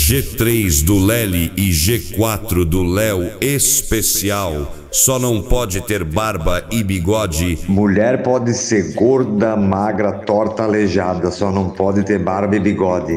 G3 do Lely e G4 do Léo especial. Só não pode ter barba e bigode. Mulher pode ser gorda, magra, torta, aleijada, só não pode ter barba e bigode.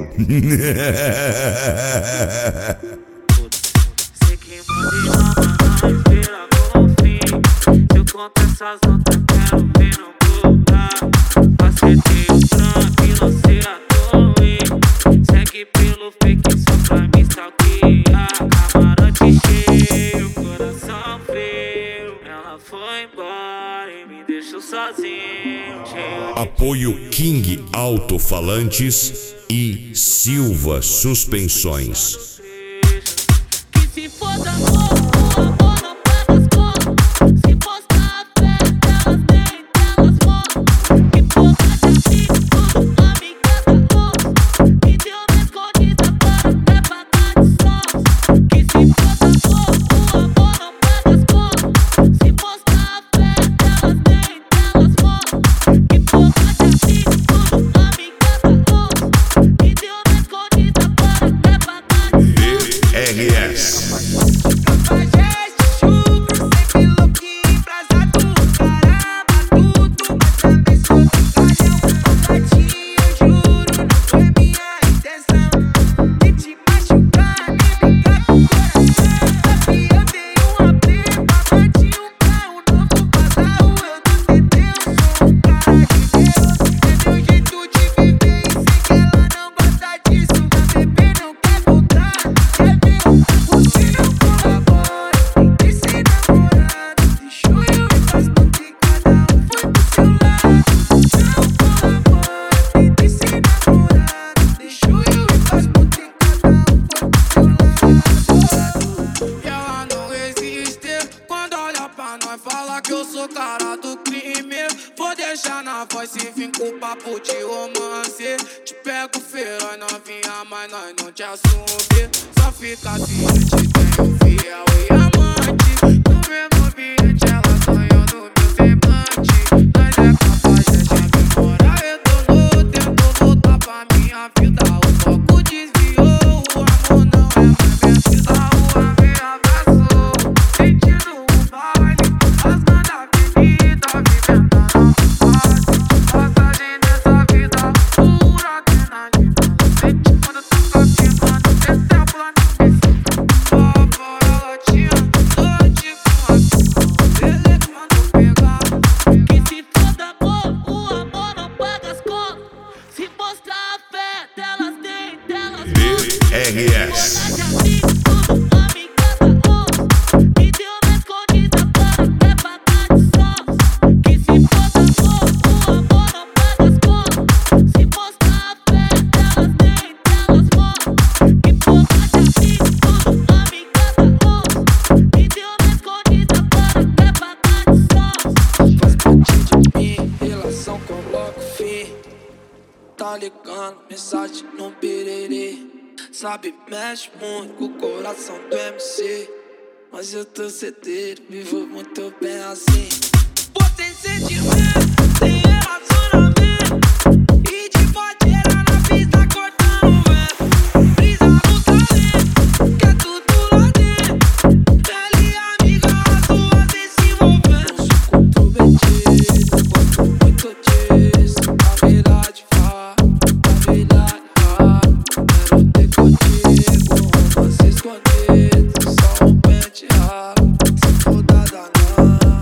Sei que mandei lá, mas vira golfinho. Se eu conto essas notas, quero ver não voltar. Acertei o tranco e lancei a torre. Segue pelo fake só pra me stalkear. Camarote cheio, coração frio. Ela foi embora e me deixou sozinho. Apoio King Alto-Falantes e Silva Suspensões. Que se foda o amor não paga as contas. Se postar a fé delas nem delas mostram. Que porra de amigo, tudo amiga da onça. Me deu na escondida para até pagar de sons. Que se foda o amor não paga as contas. Se postar a fé delas nem delas mostram. Que porra de amigo, tudo amiga da onça. Me deu na escondida para até pagar de sons. RS. Cafajeste, churro, sempre louquinho, embrasado, caramba, tudo, mas também sou brincalhão. Tadinho, juro, não foi minha intenção de te machucar, nem brincar com o coração. Eu dei um apego, bati um carro novo, casal, eu não tentei, eu sou um cara de Deus. É meu jeito de viver e sei que ela não gosta disso. A bebê não quer voltar, quer ver você não colabora, tem que ser namorado. Deixou eu e faz tudo e cada um foi pro seu lado. Não colabora, tem que ser namorado. Deixou eu e faz tudo e cada um foi pro seu lado. E ela não resiste quando olha pra nós, fala que eu sou cara do crime. Vou deixar na voz se vim com papo de romance. Te pego feroz novinha, mas nós não te assume. Só fica ciente, tenho fiel e amante. No mesmo ambiente ela sonhou no meu semblante. Nós é capaz de demorar, retornou. Tentou voltar pra minha vida, o foco desviou. O amor não é mais minha vida, o amor me abraçou. Sentindo o baile, rasgando a avenida, vivendo a nossa fase. Passagem dessa vida, pura adrenalina. Sente quando toca queimando, esse é o plano. Só fora ela tinha noite com a ele quando pegar. Que se foda amor, o amor não paga as contas. Se mostrar a fé delas nem delas mostram. RS. De amigo, tudo amiga da onça. Me deu na escondida para até pagar de sons. Que se foda amor, o amor não paga as contas. Se mostrar a fé delas nem delas mostram. Que porra de amigo, tudo amiga da onça. Me deu na escondida para até pagar de sons. Faz parte de mim, relação coloco fim. Tá ligando, mensagem no piriri. Sabe, mexe muito com o coração do MC. Mas eu tô certeiro, vivo muito bem assim. Pô, tem sentimento, tem relacionamento. E de bodeira na pista cortando vento. Brisa no talento, que é tudo lá dentro. Pele amiga, as duas vem se envolvendo. Eu sou comprometido, gosto muito disso. A verdade fala, a verdade fala. Quero ter contigo, romance escondido. Só um pente ralo, se foda danada.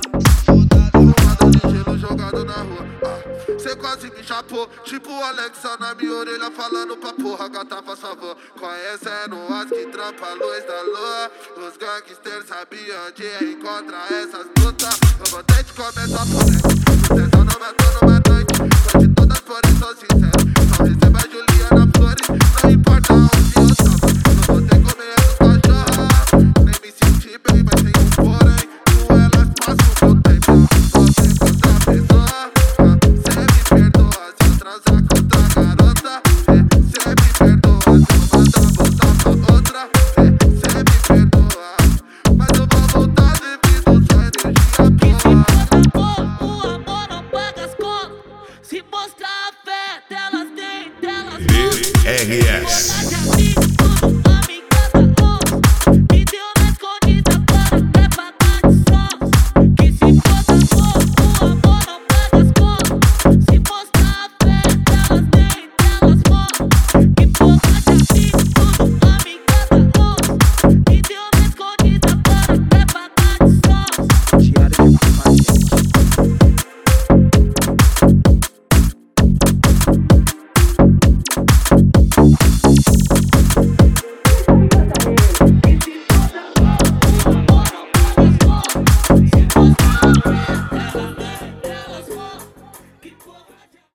Tomada de gelo jogado na rua. Cê quase me chapou, tipo Alexa na minha orelha falando pra porra, gata faz favor. Conhecendo as que trampa a luz da lua. Os gangsters sabiam onde encontrar essas putas. Eu vou ter de começar por dentro. Você só não matou numa noite. Só de todas porém sou sincero. Só receba a Juliana Flores, não importa onde eu tava. Só vou ter que comer essas cachorras. Nem me senti bem, mas tem um porém. Com elas passo o meu tempo. Você contra a pessoa. Cê me perdoa se eu transar com outra garota. Cê me perdoa se eu mandar voltar pra outra. Cê me perdoa, mas eu vou voltar devido sua energia Que se boa. foda amor, o amor não paga as contas. Se mostrar a fé delas nem delas mostram. RS. De amigo,